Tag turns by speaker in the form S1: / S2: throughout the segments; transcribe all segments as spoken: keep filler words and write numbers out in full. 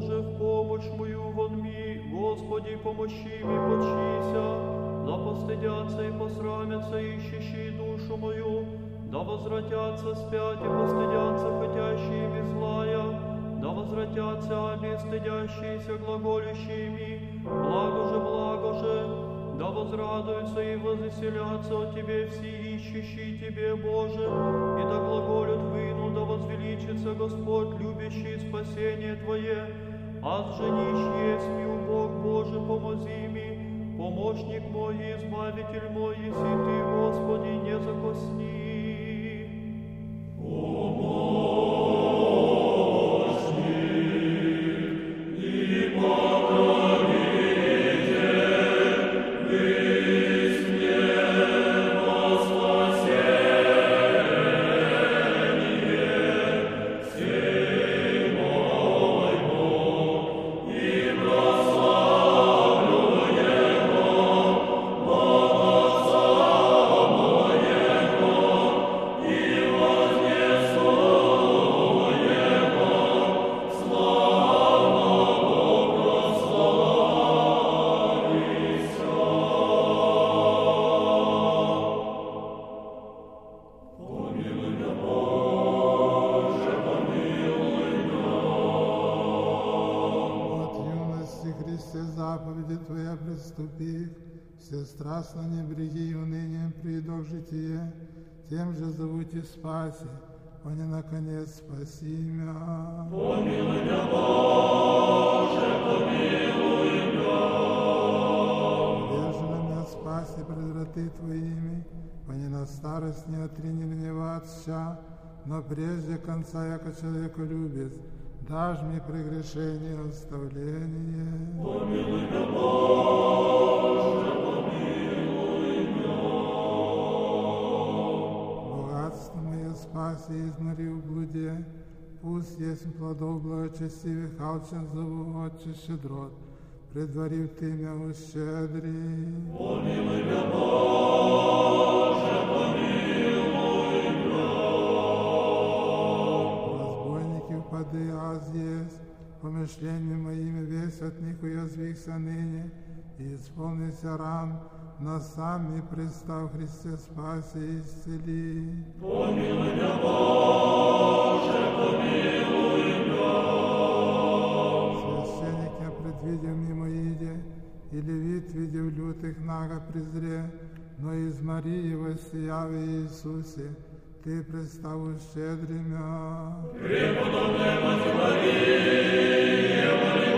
S1: Боже, в помощь мою вонми, Господи, помощи ми, почися, да постыдятся и посрамятся ищущие душу мою, да возвратятся спять и постыдятся хотящие ми злая, да возвратятся обестыдящиеся глаголющими, благо же, благо же, да возрадуются и возвеселятся о Тебе все ищущие Тебе, Боже, и да глаголют выну, да возвеличится Господь, любящий спасение Твое, аз же нищ есть ми, Бог Боже, помози ми, помощник мой и избавитель мой, еси Ты, Господи, не закосни.
S2: Заповеди Твоя приступив, всестрастно не бреги унынием придох житие, тем же зовут и спаси, они наконец спаси меня.
S3: Помилуй меня, Боже, помилуй меня.
S2: Держи на меня спаси пред враты Твоими, они на старость не отрини гнева отща, но прежде конца, яко человеку любит, дашь мне прегрешение оставление.
S3: Помилуй меня, Боже, помилуй меня.
S2: Богатство мое спаси изнори в блуде, пусть есть плодов благочестивых, алчен зову Отче щедрот, предварив Ты меня ущедри.
S3: Помилуй меня, Боже, помилуй меня.
S2: Разбойники впады, аз есть, помышлениями моими весь от них уязвихся ныне, и исполнится ран, но сам и пристав Христе спаси и исцели.
S3: Помилуй меня, Боже, помилуй меня.
S2: Священник я предвидел мимо иде, и левит видел лютых наго презре, но из Марии воссияве Иисусе, Ты представил щедри мя.
S3: Преподобная Мать Мария, моли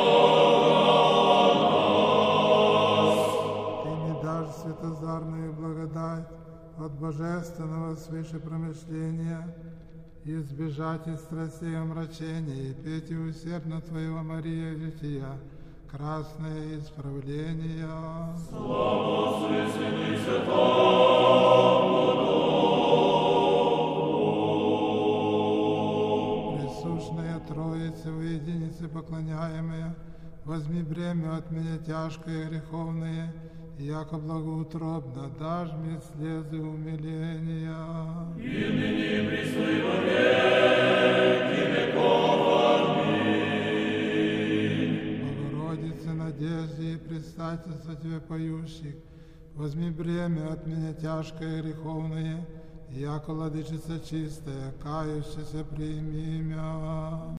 S3: нас.
S2: Ты мне дашь светозарную благодать от божественного свыше промышления, и избежать из страстей омрачения, и петь усердно Твоего, Мария, жития, красное исправление.
S3: Слава Отцу и Сыну и Святому Духу.
S2: Присущная Троице, в единице поклоняемая, возьми бремя от меня тяжкое и греховное, и яко благоутробно дашь мне слезы умиления.
S3: И ныне и присно и во веки веков. Аминь.
S2: Богородице, надежде и предстательство Тебе поющих, возьми бремя от меня тяжкое и греховное, и яко владычица чистая, кающаяся прими меня.